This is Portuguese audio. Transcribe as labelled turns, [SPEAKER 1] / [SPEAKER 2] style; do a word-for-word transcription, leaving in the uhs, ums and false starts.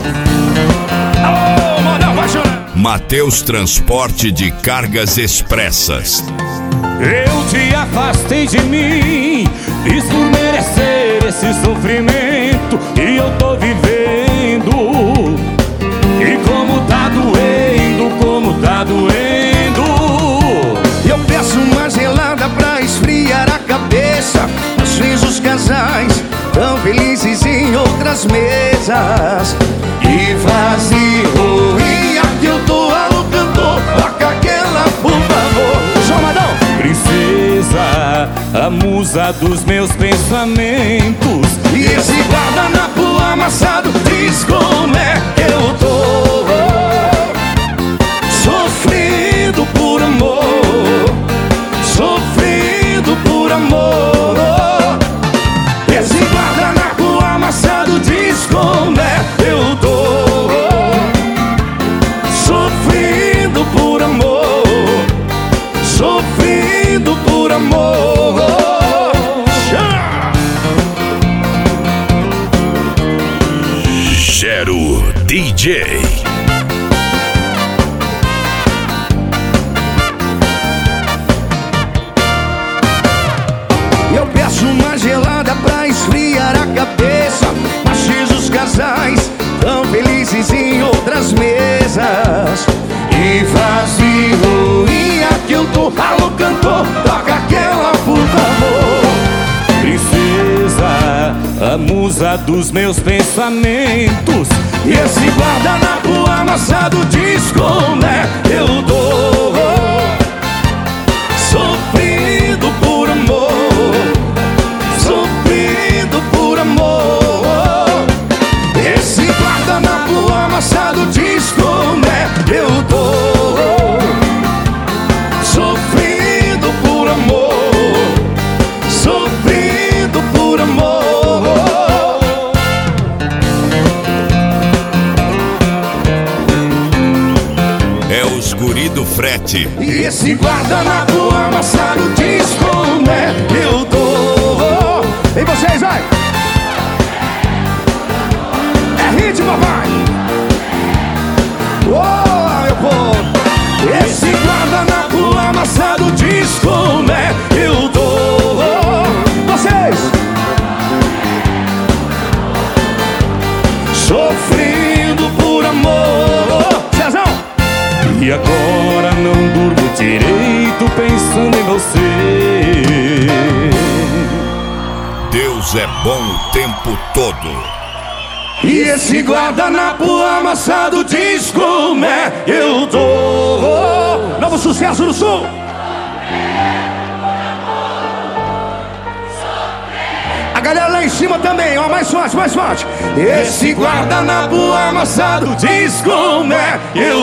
[SPEAKER 1] Alô, Manel, vai chorar.
[SPEAKER 2] Mateus Transporte de Cargas Expressas.
[SPEAKER 1] Eu te afastei de mim, fiz por merecer esse sofrimento que eu tô vivendo. E como tá doendo, como tá doendo.
[SPEAKER 3] Eu peço uma gelada pra esfriar a cabeça. Às vezes os casais tão felizes em outras mesas. E vazio, e aqui eu tô alô cantor. Toca aquela, por favor.
[SPEAKER 1] João Madão. Princesa, a musa dos meus pensamentos.
[SPEAKER 3] E esse guardanapo amassado diz como é que eu tô. Sofrendo por amor, sofrendo por amor. Esse guardanapo amassado diz como é que eu tô. Sofrendo por amor, sofrendo por amor.
[SPEAKER 2] Gero D J.
[SPEAKER 3] Eu peço uma gelada pra esfriar a cabeça. Às vezes os casais tão felizes em outras mesas. E vazio, e aqui eu tô, alô cantor, toca aquela, por favor.
[SPEAKER 1] Princesa, a musa dos meus pensamentos.
[SPEAKER 3] E esse guardanapo amassado diz como é que eu tô. Sofrendo por amor, sofrendo por amor. Esse guardanapo amassado diz como é que eu tô. Sofrendo por amor, sofrendo por amor.
[SPEAKER 2] É os guri do frete.
[SPEAKER 3] E esse guardanapo amassado diz como é que eu tô. E vocês, vai! É ritmo, vai! Oh, meu povo! Esse guardanapo amassado diz como é que eu tô. Vocês! Sofrendo por amor. Cezão!
[SPEAKER 1] E agora não durmo direito pensando em você.
[SPEAKER 2] Deus é bom o tempo todo.
[SPEAKER 3] E esse guardanapo amassado diz como é que eu tô. Novo sucesso do Sul. A galera lá em cima também, ó, mais forte, mais forte. Esse guardanapo amassado diz como é que eu